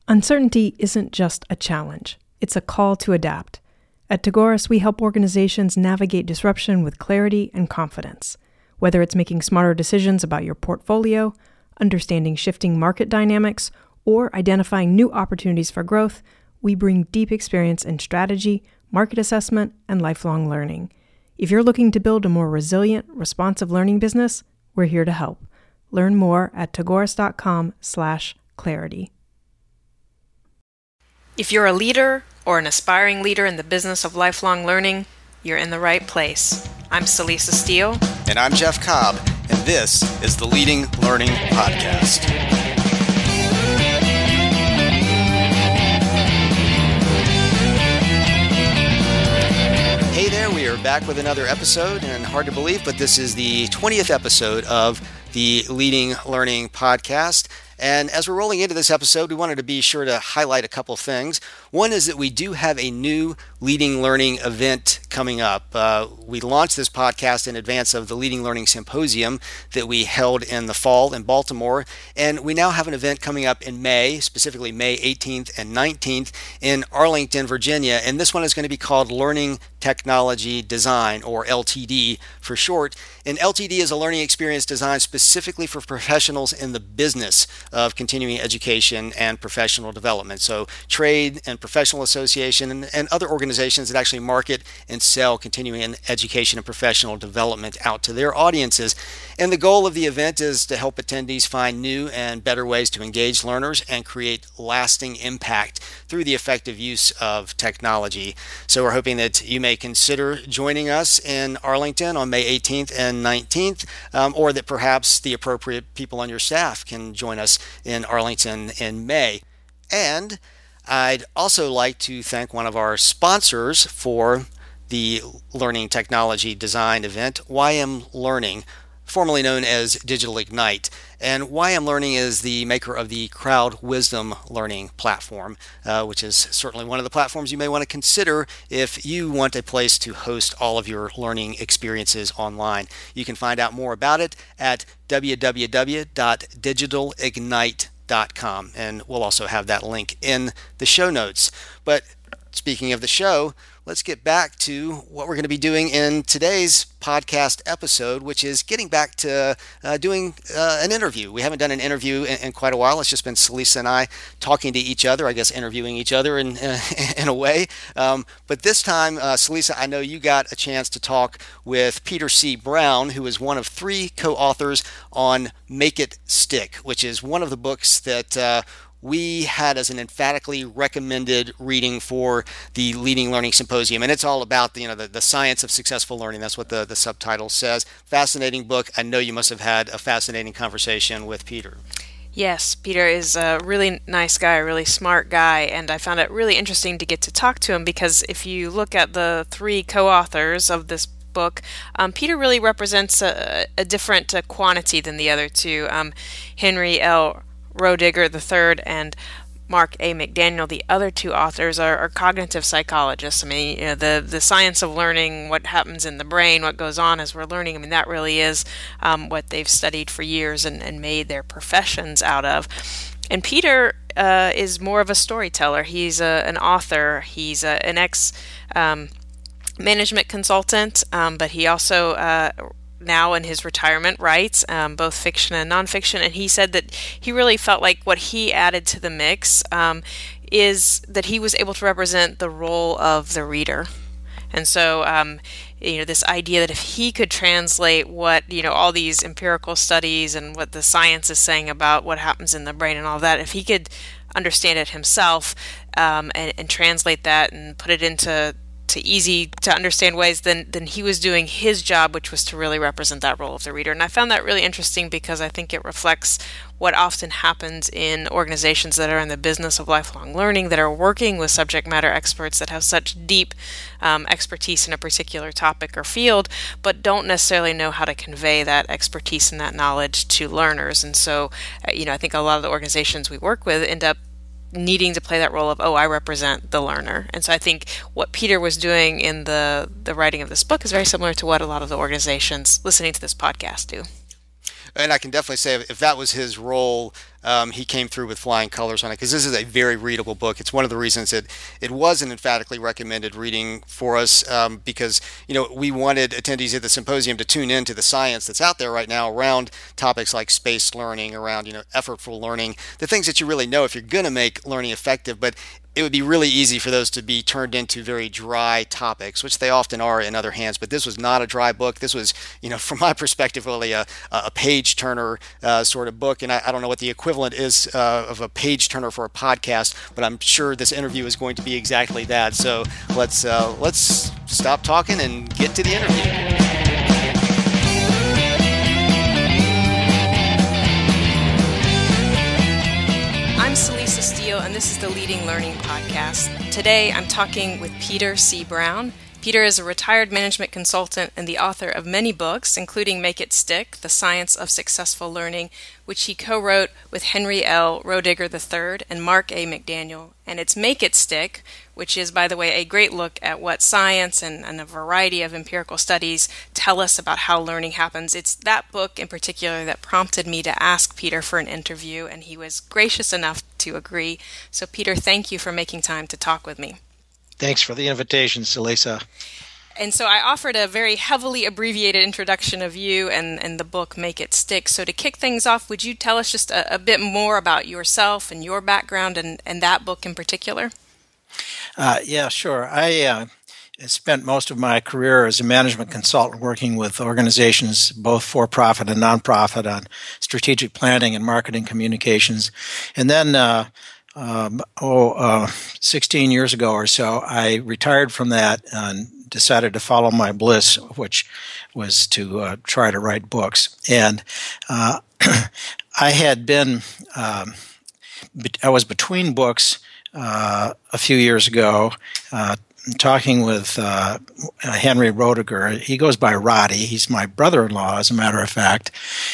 Uncertainty isn't just a challenge, it's a call to adapt. At Tagoras, we help organizations navigate disruption with clarity and confidence. Whether it's making smarter decisions about your portfolio, understanding shifting market dynamics, or identifying new opportunities for growth, we bring deep experience in strategy, market assessment, and lifelong learning. If you're looking to build a more resilient, responsive learning business, we're here to help. Learn more at tagoras.com/clarity. If you're a leader or an aspiring leader in the business of lifelong learning, you're in the right place. I'm Celisa Steele. And I'm Jeff Cobb, and this is the Leading Learning Podcast. Hey there, we are back with another episode, and hard to believe, but this is the 20th episode of the Leading Learning Podcast. And as we're rolling into this episode, we wanted to be sure to highlight a couple things. One is that we do have a new Leading Learning event coming up. We launched this podcast in advance of the Leading Learning Symposium that we held in the fall in Baltimore. And we now have an event coming up in May, specifically May 18th and 19th in Arlington, Virginia. And this one is going to be called Learning Technology Design, or LTD for short. And LTD is a learning experience designed specifically for professionals in the business of continuing education and professional development. So trade and professional association and other organizations that actually market and sell continuing education and professional development out to their audiences. And the goal of the event is to help attendees find new and better ways to engage learners and create lasting impact through the effective use of technology. So we're hoping that you may consider joining us in Arlington on May 18th and 19th, or that perhaps the appropriate people on your staff can join us in Arlington in May. And I'd also like to thank one of our sponsors for the Learning Technology Design event, YM Learning, formerly known as Digital Ignite. And YM Learning is the maker of the Crowd Wisdom Learning platform, which is certainly one of the platforms you may want to consider if you want a place to host all of your learning experiences online. You can find out more about it at www.digitalignite.com, and we'll also have that link in the show notes. But speaking of the show, let's get back to what we're going to be doing in today's podcast episode, which is getting back to doing an interview. We haven't done an interview in quite a while. It's just been Celisa and I talking to each other, I guess interviewing each other in a way. But this time, Celisa, I know you got a chance to talk with Peter C. Brown, who is one of 3 co-authors on Make It Stick, which is one of the books that we had as an emphatically recommended reading for the Leading Learning Symposium. And it's all about the science of successful learning. That's what the subtitle says. Fascinating book. I know you must have had a fascinating conversation with Peter. Yes, Peter is a really nice guy, a really smart guy, and I found it really interesting to get to talk to him because if you look at the 3 co-authors of this book, Peter really represents a different quantity than the other 2. Henry L. Roediger III and Mark A. McDaniel, the other 2 authors, are cognitive psychologists. I mean, the science of learning, what happens in the brain, what goes on as we're learning, I mean, that really is what they've studied for years and made their professions out of. And Peter is more of a storyteller. He's an author. He's an ex-management consultant, but he also now in his retirement writes both fiction and nonfiction, and he said that he really felt like what he added to the mix is that he was able to represent the role of the reader. And so this idea that if he could translate what all these empirical studies and what the science is saying about what happens in the brain and all that, if he could understand it himself and translate that and put it into easy to understand ways, then he was doing his job, which was to really represent that role of the reader. And I found that really interesting because I think it reflects what often happens in organizations that are in the business of lifelong learning, that are working with subject matter experts that have such deep expertise in a particular topic or field, but don't necessarily know how to convey that expertise and that knowledge to learners. And so, I think a lot of the organizations we work with end up needing to play that role of, I represent the learner. And so I think what Peter was doing in the writing of this book is very similar to what a lot of the organizations listening to this podcast do. And I can definitely say if that was his role he came through with flying colors on it, because this is a very readable book. It's one of the reasons that it was an emphatically recommended reading for us, because we wanted attendees at the symposium to tune into the science that's out there right now around topics like spaced learning, around effortful learning, the things that you really know if you're going to make learning effective. But it would be really easy for those to be turned into very dry topics, which they often are in other hands. But this was not a dry book. This was, from my perspective, really a page turner sort of book. And I don't know what the equivalent is of a page turner for a podcast, but I'm sure this interview is going to be exactly that. So let's stop talking and get to the interview. I'm Celisa Steele, and this is the Leading Learning Podcast. Today, I'm talking with Peter C. Brown. Peter is a retired management consultant and the author of many books, including Make It Stick, The Science of Successful Learning, which he co-wrote with Henry L. Roediger III and Mark A. McDaniel. And it's Make It Stick, which is, by the way, a great look at what science and a variety of empirical studies tell us about how learning happens. It's that book in particular that prompted me to ask Peter for an interview, and he was gracious enough to agree. So, Peter, thank you for making time to talk with me. Thanks for the invitation, Celisa. And so I offered a very heavily abbreviated introduction of you and the book Make It Stick. So to kick things off, would you tell us just a bit more about yourself and your background and that book in particular? Yeah, sure. I spent most of my career as a management consultant working with organizations, both for-profit and non-profit, on strategic planning and marketing communications. And then 16 years ago or so, I retired from that and decided to follow my bliss, which was to try to write books. And I had been, I was between books a few years ago, talking with Henry Roediger. He goes by Roddy. He's my brother-in-law, as a matter of fact,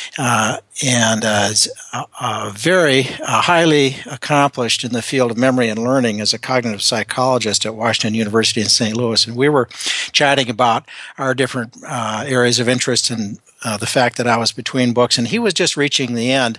and is very highly accomplished in the field of memory and learning as a cognitive psychologist at Washington University in St. Louis. And we were chatting about our different areas of interest and the fact that I was between books, and he was just reaching the end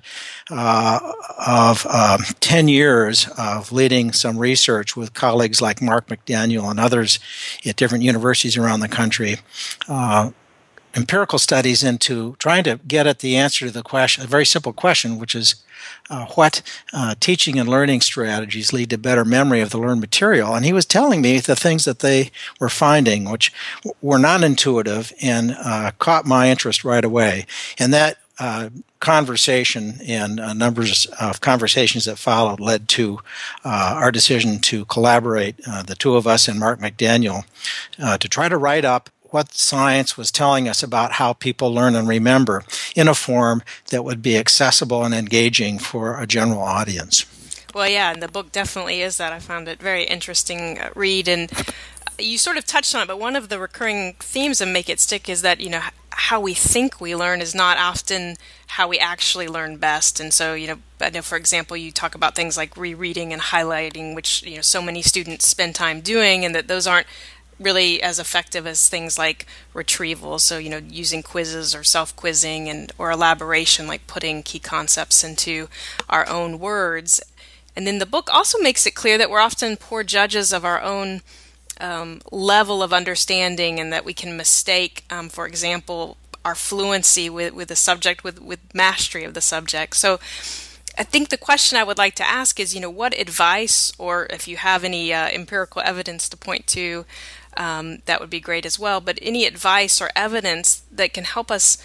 of 10 years of leading some research with colleagues like Mark McDaniel and others at different universities around the country, empirical studies into trying to get at the answer to the question, a very simple question, which is what teaching and learning strategies lead to better memory of the learned material. And he was telling me the things that they were finding, which were non-intuitive and caught my interest right away. And that conversation and numbers of conversations that followed led to our decision to collaborate, the two of us and Mark McDaniel, to try to write up what science was telling us about how people learn and remember in a form that would be accessible and engaging for a general audience. Well, yeah, and the book definitely is that. I found it very interesting read, and you sort of touched on it, but one of the recurring themes of Make It Stick is that, how we think we learn is not often how we actually learn best. And so, I know, for example, you talk about things like rereading and highlighting, which, so many students spend time doing, and that those aren't really as effective as things like retrieval. So, using quizzes or self-quizzing or elaboration, like putting key concepts into our own words. And then the book also makes it clear that we're often poor judges of our own level of understanding, and that we can mistake, for example, our fluency with the subject with mastery of the subject. So I think the question I would like to ask is, what advice, or if you have any empirical evidence to point to, that would be great as well. But any advice or evidence that can help us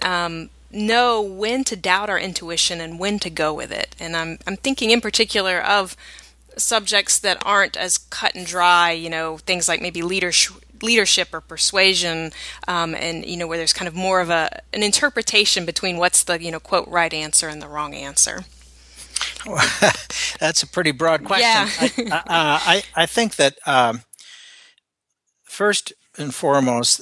know when to doubt our intuition and when to go with it. And I'm thinking in particular of subjects that aren't as cut and dry, things like maybe leadership or persuasion, and where there's kind of more of an interpretation between what's the quote right answer and the wrong answer. That's a pretty broad question. Yeah. I think that first and foremost,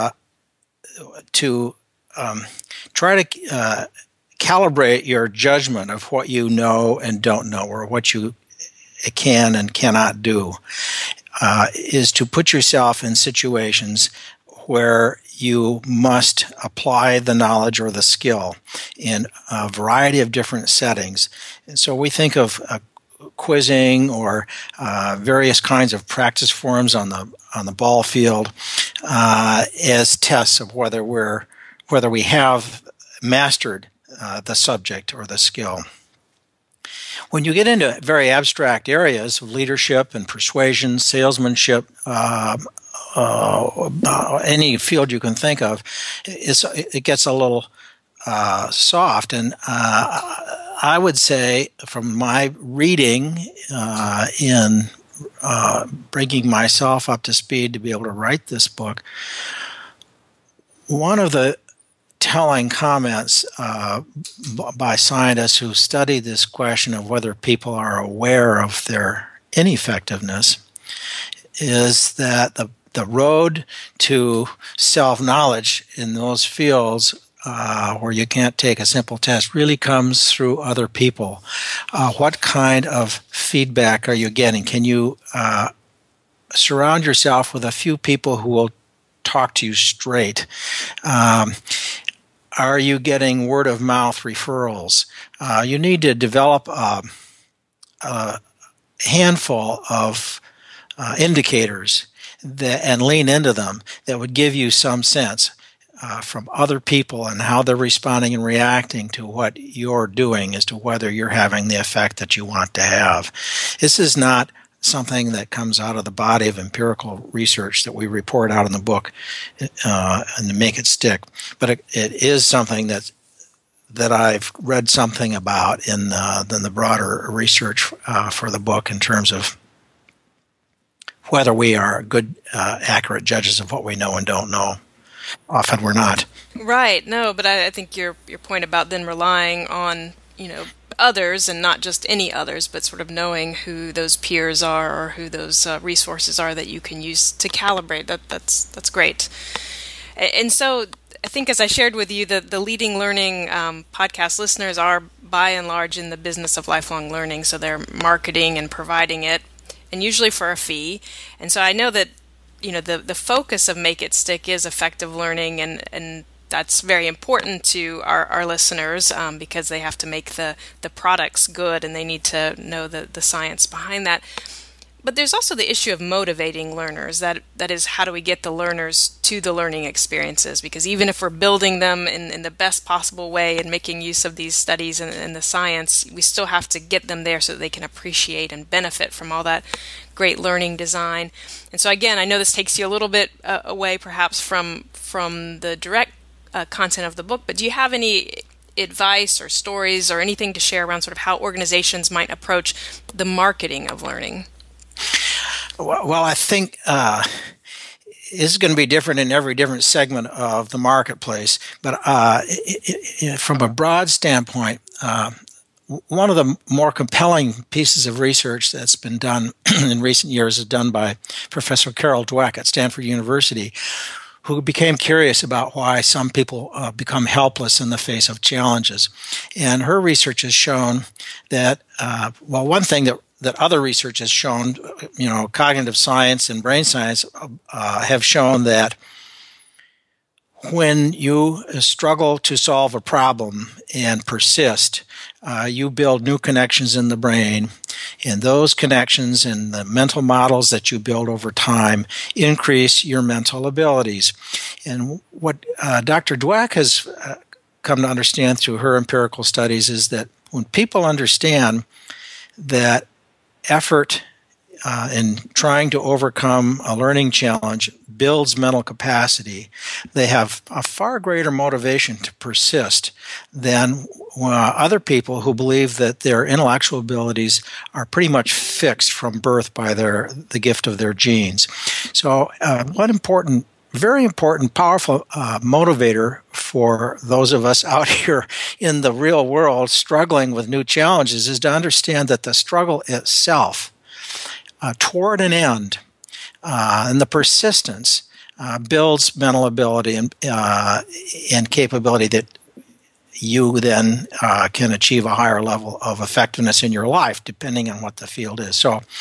to try to calibrate your judgment of what you know and don't know, or what you can and cannot do, is to put yourself in situations where you must apply the knowledge or the skill in a variety of different settings. And so we think of quizzing or various kinds of practice forums on the ball field as tests of whether we have mastered the subject or the skill. When you get into very abstract areas of leadership and persuasion, salesmanship, any field you can think of, it gets a little soft. And I would say, from my reading in bringing myself up to speed to be able to write this book, one of the telling comments by scientists who study this question of whether people are aware of their ineffectiveness is that the road to self-knowledge in those fields where you can't take a simple test really comes through other people. What kind of feedback are you getting? Can you surround yourself with a few people who will talk to you straight? Are you getting word-of-mouth referrals? You need to develop a handful of indicators and lean into them that would give you some sense from other people and how they're responding and reacting to what you're doing as to whether you're having the effect that you want to have. This is not something that comes out of the body of empirical research that we report out in the book and to make it stick. But it is something that I've read something about in the broader research for the book in terms of whether we are good, accurate judges of what we know and don't know. Often we're not. Right. No, but I think your point about then relying on, others and not just any others, but sort of knowing who those peers are or who those resources are that you can use to calibrate. That's great. And so I think, as I shared with you, the Leading Learning podcast listeners are by and large in the business of lifelong learning, so they're marketing and providing it, and usually for a fee. And so I know that the focus of Make It Stick is effective learning, and that's very important to our listeners because they have to make the products good and they need to know the science behind that. But there's also the issue of motivating learners. That is, how do we get the learners to the learning experiences? Because even if we're building them in the best possible way and making use of these studies and the science, we still have to get them there so that they can appreciate and benefit from all that great learning design. And so again, I know this takes you a little bit away perhaps from the direct content of the book, but do you have any advice or stories or anything to share around sort of how organizations might approach the marketing of learning? Well, I think it's going to be different in every different segment of the marketplace. But from a broad standpoint, one of the more compelling pieces of research that's been done in recent years is done by Professor Carol Dweck at Stanford University, who became curious about why some people become helpless in the face of challenges. And her research has shown that, one thing that other research has shown, cognitive science and brain science have shown that when you struggle to solve a problem and persist, you build new connections in the brain, and those connections and the mental models that you build over time increase your mental abilities. And what Dr. Dweck has come to understand through her empirical studies is that when people understand that effort in trying to overcome a learning challenge builds mental capacity, they have a far greater motivation to persist than other people who believe that their intellectual abilities are pretty much fixed from birth by the gift of their genes. So very important, powerful motivator for those of us out here in the real world struggling with new challenges is to understand that the struggle itself toward an end and the persistence builds mental ability and capability that you then can achieve a higher level of effectiveness in your life, depending on what the field is. So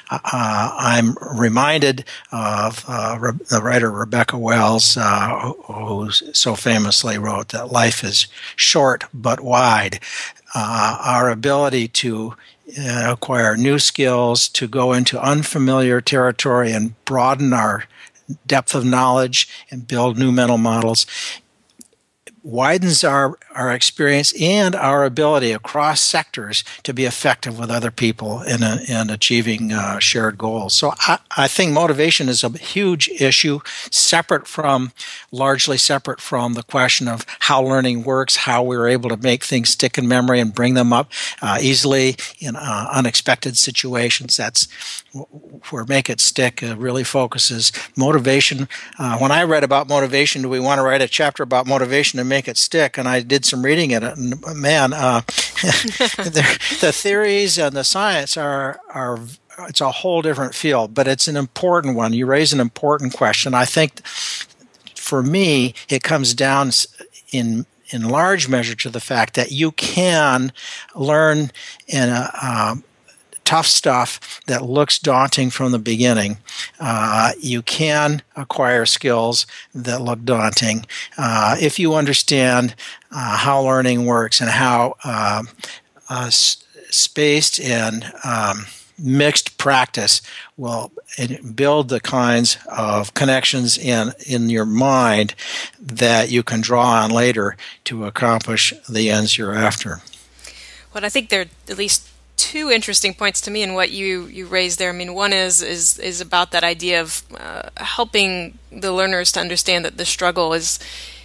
I'm reminded of the writer Rebecca Wells, who so famously wrote that life is short but wide. Our ability to acquire new skills, to go into unfamiliar territory and broaden our depth of knowledge and build new mental models widens our experience and our ability across sectors to be effective with other people in achieving shared goals. So I think motivation is a huge issue, largely separate from the question of how learning works, how we're able to make things stick in memory and bring them up easily in unexpected situations. That's where Make It Stick really focuses. Motivation, when I read about motivation, do we want to write a chapter about motivation to make it stick? And I did some reading in it, and man, the theories and the science are it's a whole different field, but it's an important one. You raise an important question. I think for me, it comes down in large measure to the fact that you can learn in tough stuff that looks daunting from the beginning. You can acquire skills that look daunting if you understand how learning works and how spaced and mixed practice will build the kinds of connections in your mind that you can draw on later to accomplish the ends you're after. Well, I think there are at least two interesting points to me in what you raised there. I mean, one is about that idea of helping the learners to understand that the struggle is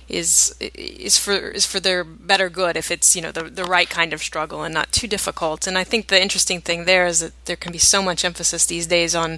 for their better good if it's the right kind of struggle and not too difficult. And I think the interesting thing there is that there can be so much emphasis these days on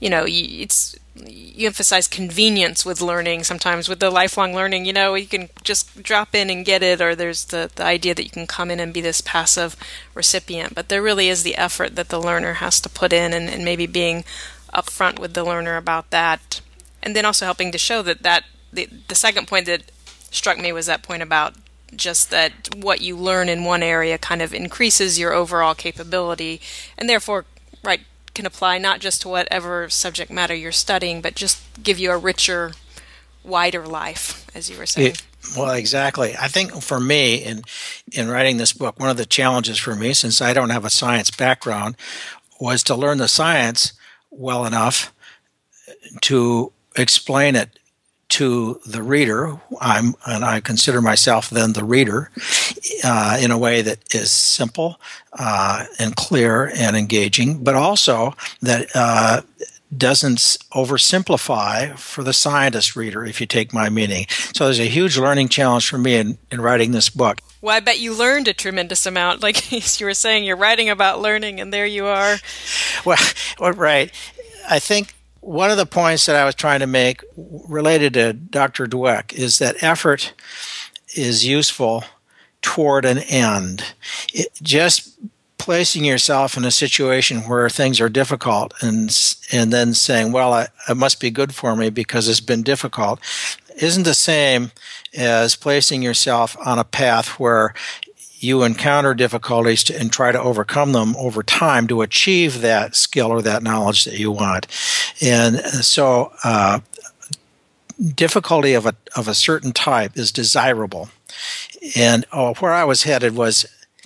you emphasize convenience with learning. Sometimes with the lifelong learning, you can just drop in and get it, or there's the idea that you can come in and be this passive recipient. But there really is the effort that the learner has to put in, and maybe being upfront with the learner about that. And then also helping to show that the second point that struck me was that point about just that what you learn in one area kind of increases your overall capability, and therefore, can apply not just to whatever subject matter you're studying, but just give you a richer, wider life, as you were saying. Well, exactly. I think for me, in writing this book, one of the challenges for me, since I don't have a science background, was to learn the science well enough to explain it to the reader, and I consider myself then the reader, in a way that is simple and clear and engaging, but also that doesn't oversimplify for the scientist reader, if you take my meaning. So there's a huge learning challenge for me in writing this book. Well, I bet you learned a tremendous amount. Like you were saying, you're writing about learning, and there you are. Well, right. I think one of the points that I was trying to make related to Dr. Dweck is that effort is useful toward an end. Just placing yourself in a situation where things are difficult and then saying, well, it must be good for me because it's been difficult, isn't the same as placing yourself on a path where you encounter difficulties and try to overcome them over time to achieve that skill or that knowledge that you want. And so difficulty of a certain type is desirable. And where I was headed was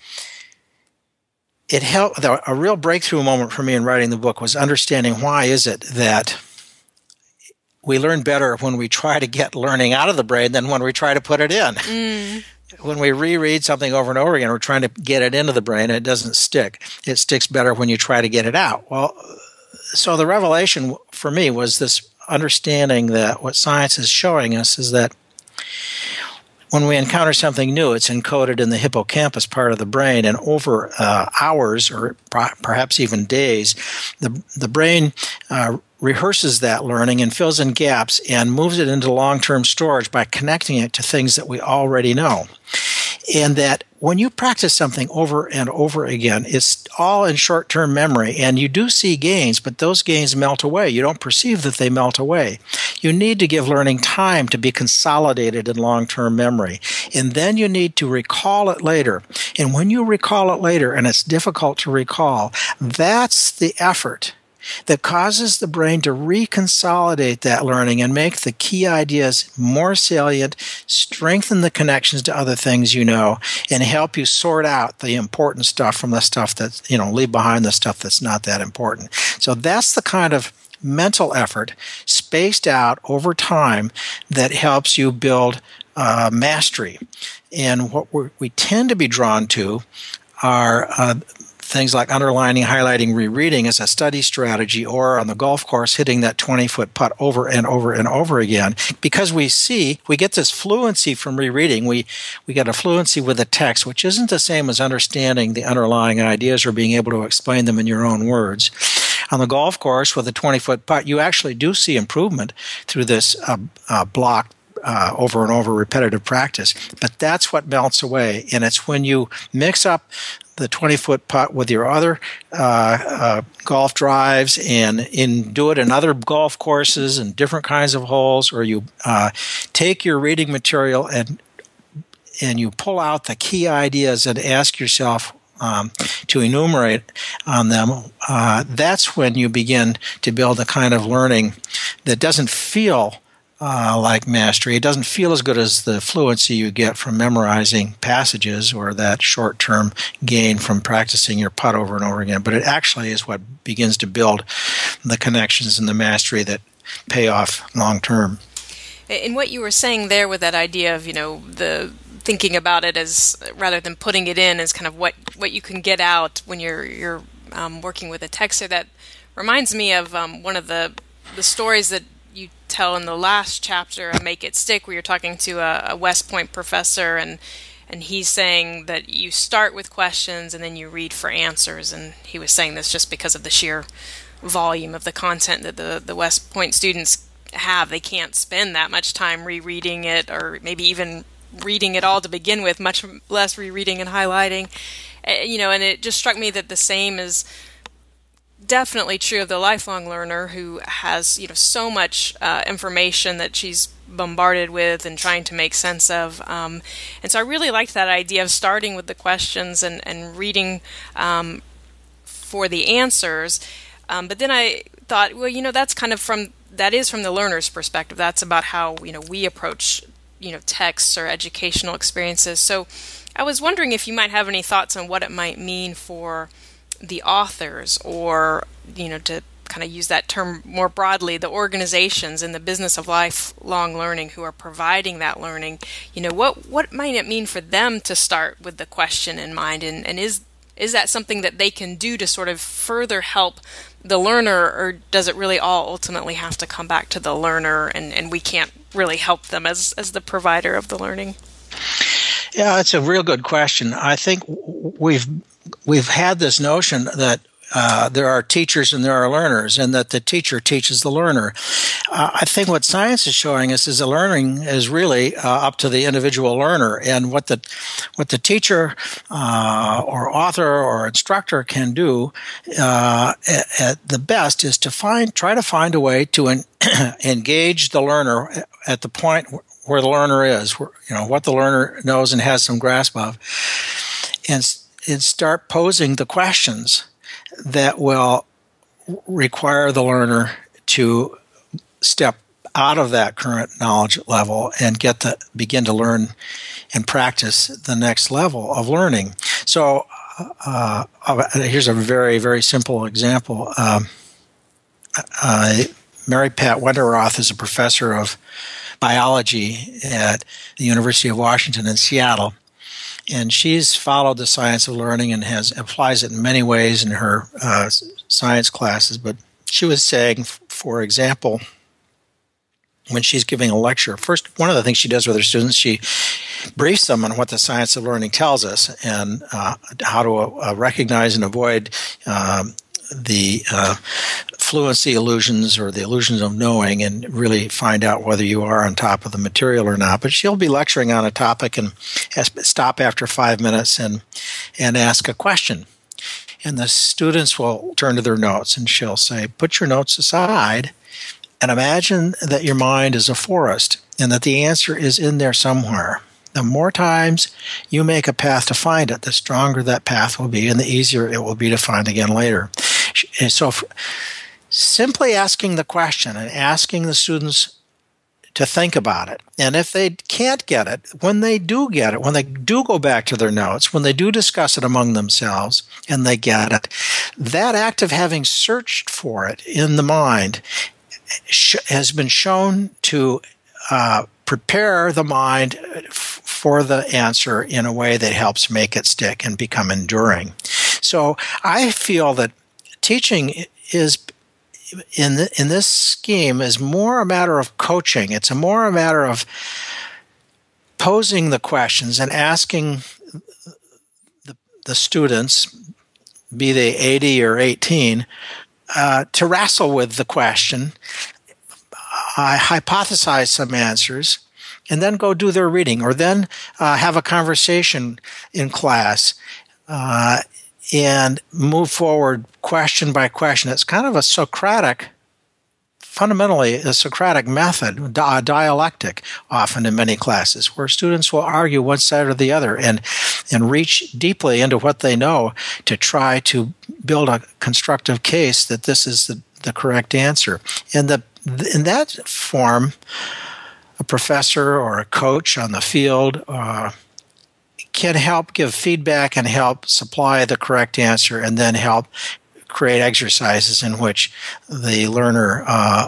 it helped. A real breakthrough moment for me in writing the book was understanding why is it that we learn better when we try to get learning out of the brain than when we try to put it in. When we reread something over and over again, we're trying to get it into the brain, and it doesn't stick. It sticks better when you try to get it out. Well, so the revelation for me was this understanding that what science is showing us is that when we encounter something new, it's encoded in the hippocampus part of the brain, and over hours or perhaps even days, the brain rehearses that learning and fills in gaps and moves it into long-term storage by connecting it to things that we already know. And that when you practice something over and over again, it's all in short-term memory, and you do see gains, but those gains melt away. You don't perceive that they melt away. You need to give learning time to be consolidated in long-term memory, and then you need to recall it later. And when you recall it later, and it's difficult to recall, that's the effort that causes the brain to reconsolidate that learning and make the key ideas more salient, strengthen the connections to other things you know, and help you sort out the important stuff from the stuff that, leave behind the stuff that's not that important. So that's the kind of mental effort spaced out over time that helps you build mastery. And what we tend to be drawn to are things like underlining, highlighting, rereading as a study strategy, or on the golf course hitting that 20-foot putt over and over and over again, because we get this fluency from rereading. We get a fluency with the text, which isn't the same as understanding the underlying ideas or being able to explain them in your own words. On the golf course with a 20-foot putt, you actually do see improvement through this block over and over repetitive practice. But that's what melts away. And it's when you mix up the 20-foot putt with your other golf drives and do it in other golf courses and different kinds of holes, or you take your reading material and you pull out the key ideas and ask yourself to enumerate on them, that's when you begin to build a kind of learning that doesn't feel like mastery. It doesn't feel as good as the fluency you get from memorizing passages or that short-term gain from practicing your putt over and over again. But it actually is what begins to build the connections and the mastery that pay off long-term. And what you were saying there with that idea of, the thinking about it as, rather than putting it in, as kind of what you can get out when you're working with a texter, that reminds me of one of the stories that you tell in the last chapter of Make It Stick, where you're talking to a West Point professor, and he's saying that you start with questions and then you read for answers. And he was saying this just because of the sheer volume of the content that the West Point students have. They can't spend that much time rereading it, or maybe even reading it all to begin with, much less rereading and highlighting. And it just struck me that the same is definitely true of the lifelong learner, who has so much information that she's bombarded with and trying to make sense of. And so I really liked that idea of starting with the questions and reading for the answers. But then I thought, well, that's kind of from the learner's perspective. That's about how we approach texts or educational experiences. So I was wondering if you might have any thoughts on what it might mean for the authors, or to kind of use that term more broadly, the organizations in the business of lifelong learning who are providing that learning. What might it mean for them to start with the question in mind, and is that something that they can do to sort of further help the learner, or does it really all ultimately have to come back to the learner, and we can't really help them as the provider of the learning? Yeah, it's a real good question. I think we've had this notion that there are teachers and there are learners, and that the teacher teaches the learner. I think what science is showing us is that learning is really up to the individual learner, and what the teacher or author or instructor can do at the best is to try to find a way to engage the learner at the point where the learner is, what the learner knows and has some grasp of, and start posing the questions that will require the learner to step out of that current knowledge level and begin to learn and practice the next level of learning. So here's a very, very simple example. Mary Pat Wenderoth is a professor of biology at the University of Washington in Seattle. And she's followed the science of learning and applies it in many ways in her science classes. But she was saying, for example, when she's giving a lecture, first, one of the things she does with her students, she briefs them on what the science of learning tells us, and how to recognize and avoid the fluency illusions, or the illusions of knowing, and really find out whether you are on top of the material or not. But she'll be lecturing on a topic and stop after 5 minutes and ask a question. And the students will turn to their notes, and she'll say, put your notes aside and imagine that your mind is a forest and that the answer is in there somewhere. The more times you make a path to find it, the stronger that path will be, and the easier it will be to find again later. And so simply asking the question and asking the students to think about it. And if they can't get it, when they do get it, when they do go back to their notes, when they do discuss it among themselves and they get it, that act of having searched for it in the mind has been shown to prepare the mind for the answer in a way that helps make it stick and become enduring. So I feel that teaching is in this scheme is more a matter of coaching. It's more a matter of posing the questions and asking the students, be they 80 or 18, to wrestle with the question, hypothesize some answers, and then go do their reading, or then have a conversation in class and move forward question by question. It's kind of a Socratic, fundamentally a Socratic method, dialectic, often in many classes, where students will argue one side or the other and reach deeply into what they know to try to build a constructive case that this is the correct answer. And in that form, a professor or a coach on the field can help give feedback and help supply the correct answer, and then help create exercises in which the learner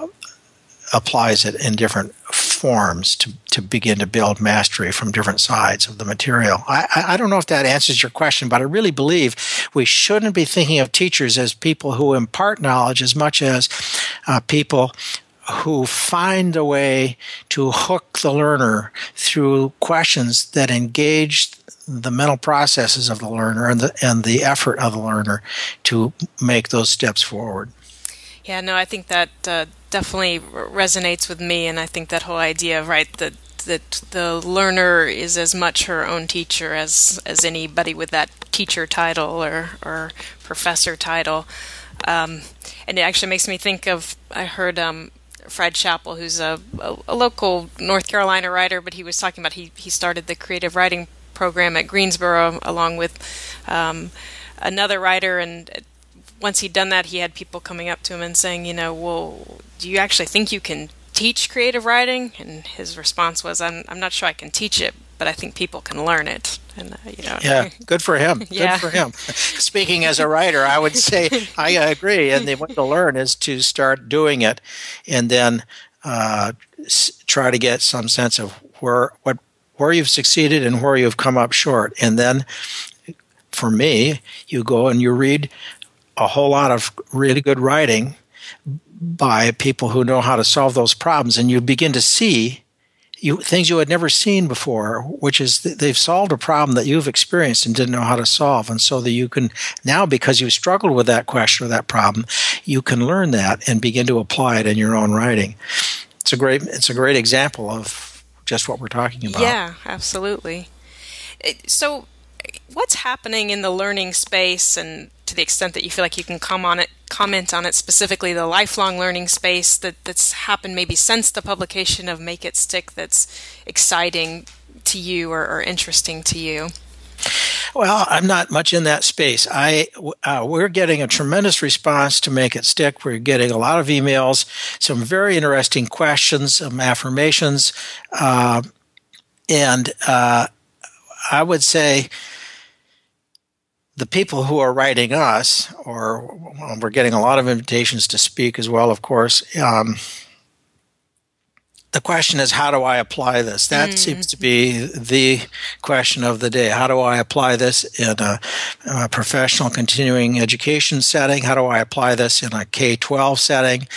applies it in different forms to begin to build mastery from different sides of the material. I don't know if that answers your question, but I really believe we shouldn't be thinking of teachers as people who impart knowledge as much as people who find a way to hook the learner through questions that engage the mental processes of the learner and the effort of the learner to make those steps forward. Yeah, no, I think that definitely resonates with me, and I think that whole idea of, right, that the learner is as much her own teacher as anybody with that teacher title or professor title. And it actually makes me think of, I heard Fred Chappell, who's a local North Carolina writer, but he was talking about he started the creative writing program at Greensboro along with another writer, and once he'd done that, he had people coming up to him and saying, well, do you actually think you can teach creative writing? And his response was, I'm not sure I can teach it, but I think people can learn it. And yeah, good for him. Yeah. Good for him. Speaking as a writer, I would say I agree. And what to learn is to start doing it, and then try to get some sense of where you've succeeded and where you've come up short. And then, for me, you go and you read a whole lot of really good writing by people who know how to solve those problems, and you begin to see things you had never seen before, which is they've solved a problem that you've experienced and didn't know how to solve. And so that you can now, because you struggled with that question or that problem, you can learn that and begin to apply it in your own writing. It's a great example of just what we're talking about. Yeah, absolutely. So what's happening in the learning space, and to the extent that you feel like you can comment on it, specifically the lifelong learning space that's happened maybe since the publication of Make It Stick, that's exciting to you or interesting to you? Well, I'm not much in that space. We're getting a tremendous response to Make It Stick. We're getting a lot of emails, some very interesting questions, some affirmations, and I would say the people who are writing us, or we're getting a lot of invitations to speak as well, of course. The question is, how do I apply this? That seems to be the question of the day. How do I apply this in a professional continuing education setting? How do I apply this in a K-12 setting?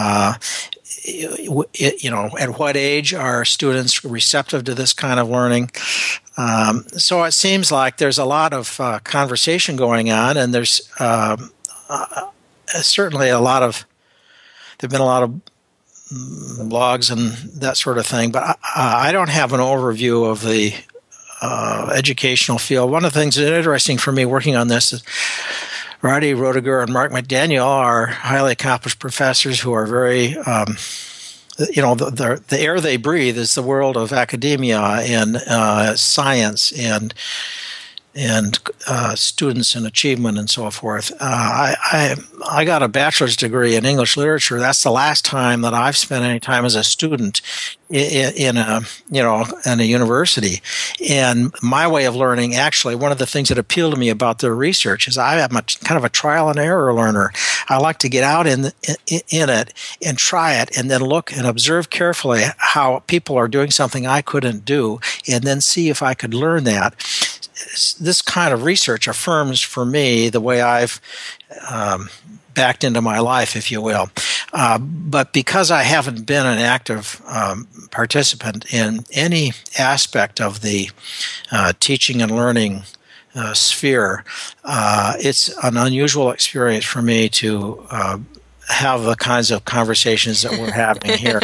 At what age are students receptive to this kind of learning? So it seems like there's a lot of conversation going on, and there's certainly there've been a lot of blogs and that sort of thing, but I don't have an overview of the educational field. One of the things that's interesting for me working on this is Roddy Roediger and Mark McDaniel are highly accomplished professors who are very the air they breathe is the world of academia and science and students and achievement and so forth. I got a bachelor's degree in English literature. That's the last time that I've spent any time as a student in a university. And my way of learning, actually, one of the things that appealed to me about their research is I am kind of a trial and error learner. I like to get out in it and try it, and then look and observe carefully how people are doing something I couldn't do, and then see if I could learn that. This kind of research affirms for me the way I've backed into my life, if you will. But because I haven't been an active participant in any aspect of the teaching and learning sphere, it's an unusual experience for me to have the kinds of conversations that we're having here.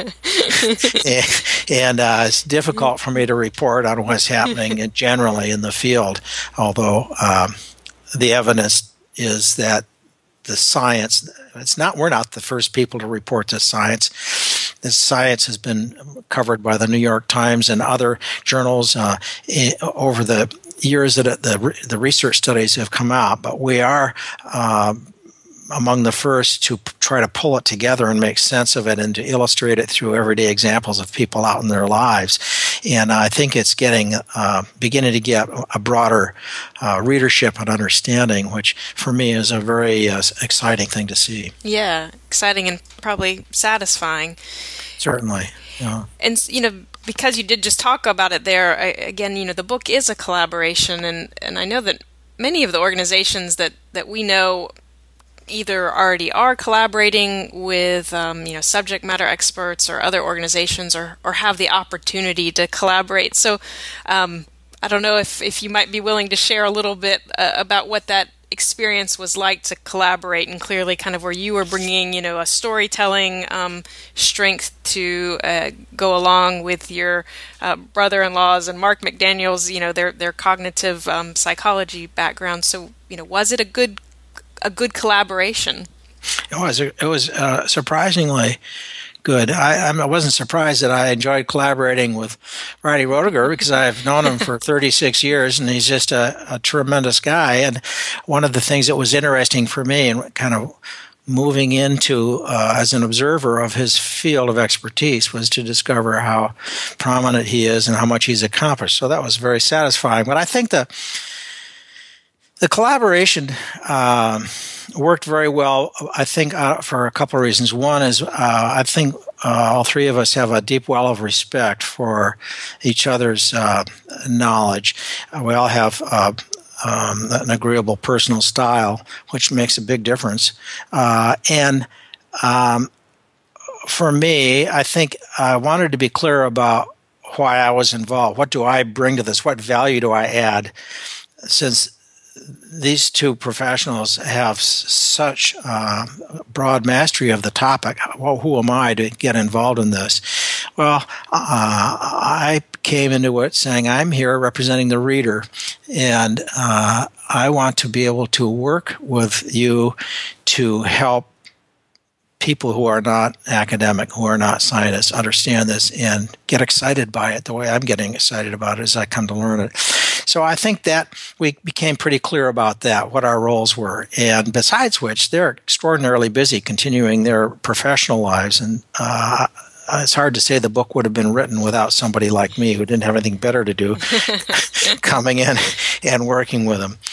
and it's difficult for me to report on what's happening generally in the field, although the evidence is that the science, we're not the first people to report this science. This science has been covered by the New York Times and other journals over the years that the research studies have come out, but we are among the first to try to pull it together and make sense of it and to illustrate it through everyday examples of people out in their lives. And I think it's beginning to get a broader readership and understanding, which for me is a very exciting thing to see. Yeah, exciting and probably satisfying. Certainly. Yeah. And, because you did just talk about it there, again, the book is a collaboration, and I know that many of the organizations that we know either already are collaborating with subject matter experts or other organizations, or have the opportunity to collaborate. So I don't know if you might be willing to share a little bit about what that experience was like to collaborate, and clearly kind of where you were bringing a storytelling strength to go along with your brother-in-laws and Mark McDaniel's their cognitive psychology background. So was it a good collaboration? It was surprisingly good. I wasn't surprised that I enjoyed collaborating with Roddy Roediger, because I've known him for 36 years, and he's just a tremendous guy. And one of the things that was interesting for me, and kind of moving into as an observer of his field of expertise, was to discover how prominent he is and how much he's accomplished. So that was very satisfying. But I think the collaboration worked very well, I think, for a couple of reasons. One is I think all three of us have a deep well of respect for each other's knowledge. We all have an agreeable personal style, which makes a big difference. And for me, I think I wanted to be clear about why I was involved. What do I bring to this? What value do I add? Since these two professionals have such broad mastery of the topic, well, who am I to get involved in this? Well, I came into it saying I'm here representing the reader, and I want to be able to work with you to help people who are not academic, who are not scientists, understand this and get excited by it the way I'm getting excited about it as I come to learn it. So I think that we became pretty clear about that, what our roles were. And besides which, they're extraordinarily busy continuing their professional lives. And it's hard to say the book would have been written without somebody like me who didn't have anything better to do coming in and working with them.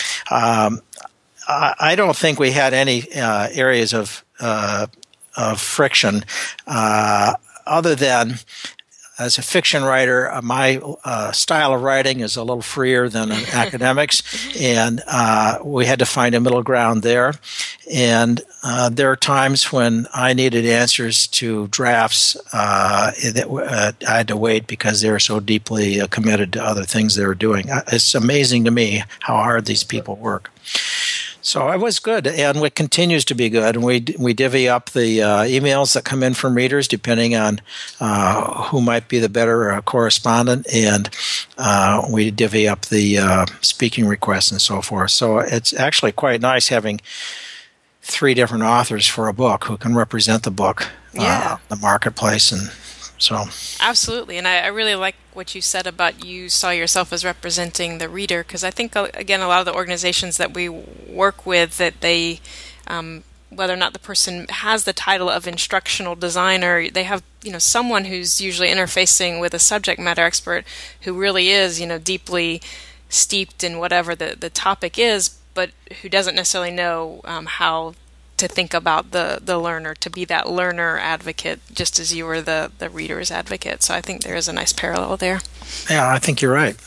I don't think we had any areas of friction, other than as a fiction writer, my style of writing is a little freer than an academic's, and we had to find a middle ground there. And there are times when I needed answers to drafts that I had to wait because they were so deeply committed to other things they were doing. It's amazing to me how hard these people work. So it was good, and it continues to be good. And we divvy up the emails that come in from readers depending on who might be the better correspondent, and we divvy up the speaking requests and so forth. So it's actually quite nice having 3 different authors for a book who can represent the book, the marketplace, and So absolutely, and I really like what you said about you saw yourself as representing the reader, because I think, again, a lot of the organizations that we work with, that they, whether or not the person has the title of instructional designer, they have, someone who's usually interfacing with a subject matter expert who really is, deeply steeped in whatever the topic is, but who doesn't necessarily know how to think about the learner, to be that learner advocate, just as you were the reader's advocate. So I think there is a nice parallel there. Yeah, I think you're right.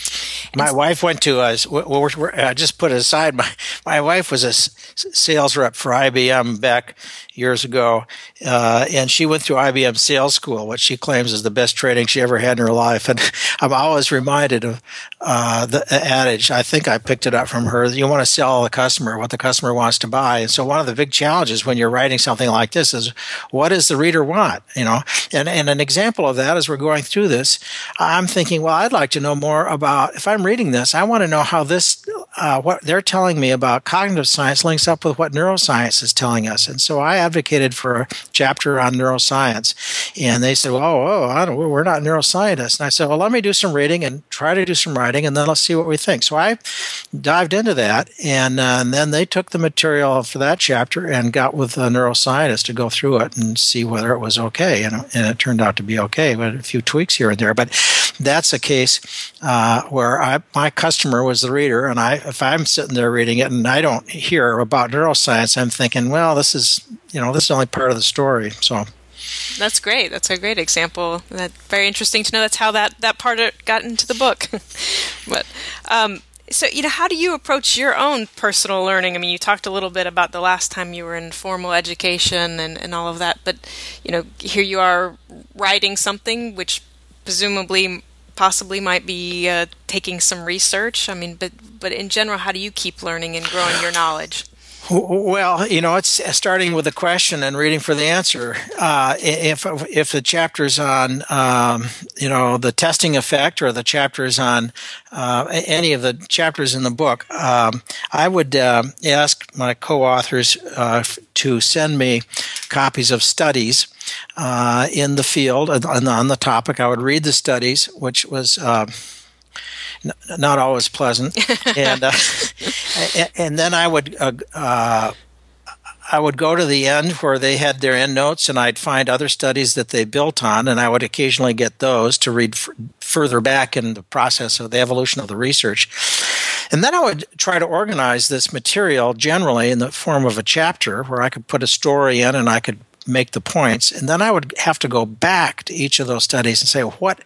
My wife went to I just put it aside. My wife was a sales rep for IBM back years ago, and she went through IBM sales school, which she claims is the best training she ever had in her life. And I'm always reminded of the adage. I think I picked it up from her. You want to sell the customer what the customer wants to buy. And so one of the big challenges when you're writing something like this is, what does the reader want? And an example of that, as we're going through this, I'm thinking, well, I'd like to know more about, if I'm reading this, I want to know how this, what they're telling me about cognitive science links up with what neuroscience is telling us. And so I advocated for a chapter on neuroscience. And they said, we're not neuroscientists. And I said, well, let me do some reading and try to do some writing, and then let's see what we think. So I dived into that, and then they took the material for that chapter and got with a neuroscientist to go through it and see whether it was okay. And it turned out to be okay, but a few tweaks here and there. But that's a case where my customer was the reader, and if I'm sitting there reading it and I don't hear about neuroscience, I'm thinking, well, this is only part of the story. So that's great. That's a great example. That's very interesting to know. That's how that part got into the book. But so how do you approach your own personal learning? I mean, you talked a little bit about the last time you were in formal education and all of that, but here you are writing something which presumably possibly might be taking some research. I mean, but in general, how do you keep learning and growing your knowledge? Well, it's starting with a question and reading for the answer. If the chapter's on, the testing effect, or the chapter's on any of the chapters in the book, I would ask my co-authors to send me copies of studies in the field on the topic. I would read the studies, which was not always pleasant, and then I would go to the end where they had their end notes, and I'd find other studies that they built on, and I would occasionally get those to read further back in the process of the evolution of the research. And then I would try to organize this material generally in the form of a chapter where I could put a story in and I could make the points. And then I would have to go back to each of those studies and say, what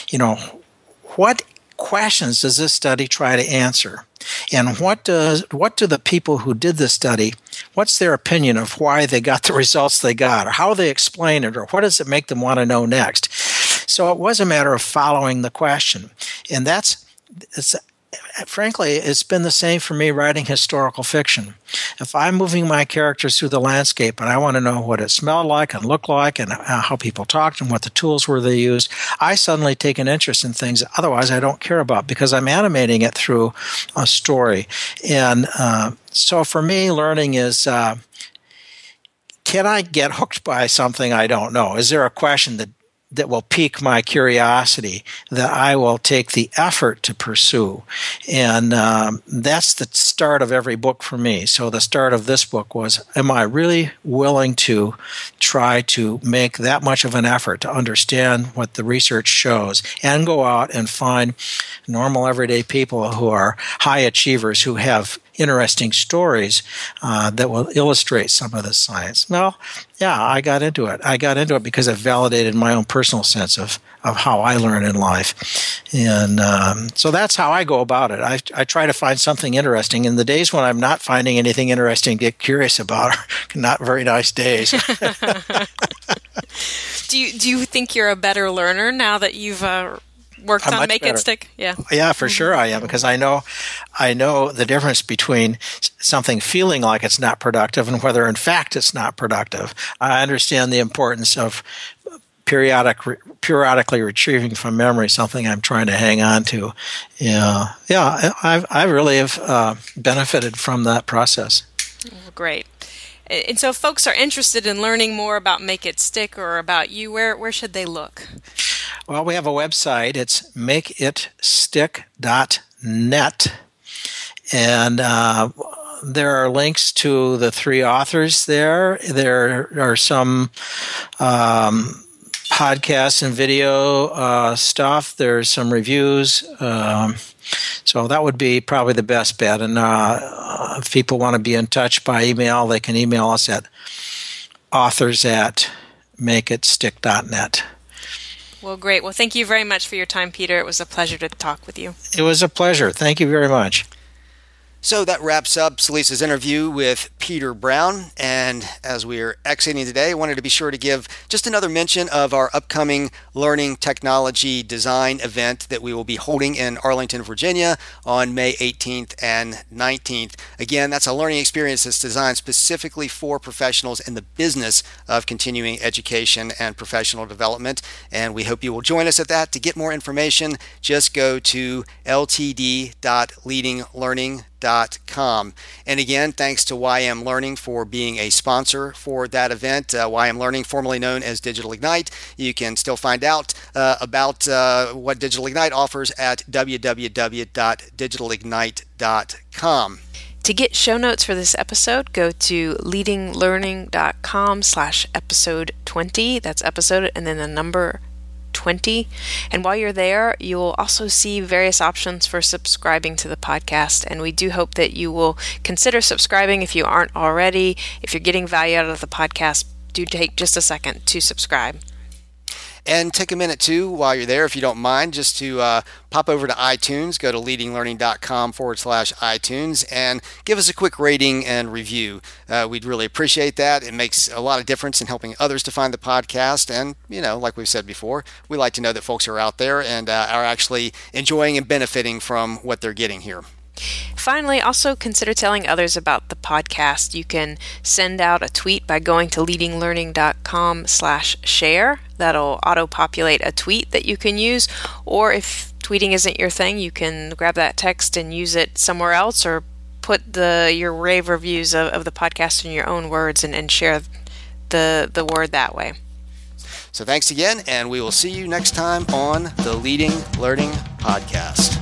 questions does this study try to answer? And what do the people who did this study, what's their opinion of why they got the results they got, or how they explain it, or what does it make them want to know next? So it was a matter of following the question. And frankly, it's been the same for me writing historical fiction. If I'm moving my characters through the landscape and I want to know what it smelled like and looked like and how people talked and what the tools were they used, I suddenly take an interest in things that otherwise I don't care about because I'm animating it through a story. And so for me, learning is, can I get hooked by something I don't know? Is there a question that will pique my curiosity that I will take the effort to pursue? And that's the start of every book for me. So the start of this book was, am I really willing to try to make that much of an effort to understand what the research shows and go out and find normal everyday people who are high achievers who have interesting stories that will illustrate some of this science? Well, yeah, I got into it. I got into it because it validated my own personal sense of how I learn in life. And so that's how I go about it. I try to find something interesting. In the days when I'm not finding anything interesting to get curious about are not very nice days. Do you think you're a better learner now that you've worked on Make It Stick? Yeah, for sure I am, because I know the difference between something feeling like it's not productive and whether in fact it's not productive. I understand the importance of periodically retrieving from memory something I'm trying to hang on to. I really have benefited from that process. Great. And so if folks are interested in learning more about Make It Stick or about you, where should they look? Well, we have a website. It's makeitstick.net. And there are links to the 3 authors there. There are some podcasts and video stuff. There's some reviews. So that would be probably the best bet. And if people want to be in touch by email, they can email us at authors@makeitstick.net. Well, great. Well, thank you very much for your time, Peter. It was a pleasure to talk with you. It was a pleasure. Thank you very much. So that wraps up Salisa's interview with Peter Brown. And as we are exiting today, I wanted to be sure to give just another mention of our upcoming Learning Technology Design event that we will be holding in Arlington, Virginia on May 18th and 19th. Again, that's a learning experience that's designed specifically for professionals in the business of continuing education and professional development. And we hope you will join us at that. To get more information, just go to ltd.leadinglearning.com. And again, thanks to YM Learning for being a sponsor for that event. YM Learning, formerly known as Digital Ignite. You can still find out about what Digital Ignite offers at www.digitalignite.com. To get show notes for this episode, go to leadinglearning.com/episode 20. That's episode and then the number 20. And while you're there, you'll also see various options for subscribing to the podcast. And we do hope that you will consider subscribing if you aren't already. If you're getting value out of the podcast, do take just a second to subscribe. And take a minute too, while you're there, if you don't mind, just to pop over to iTunes, go to leadinglearning.com/iTunes, and give us a quick rating and review. We'd really appreciate that. It makes a lot of difference in helping others to find the podcast. And, like we've said before, we like to know that folks are out there and are actually enjoying and benefiting from what they're getting here. Finally, also consider telling others about the podcast. You can send out a tweet by going to leadinglearning.com/share. That'll auto-populate a tweet that you can use. Or if tweeting isn't your thing, you can grab that text and use it somewhere else, or put your rave reviews of the podcast in your own words and share the word that way. So thanks again, and we will see you next time on the Leading Learning Podcast.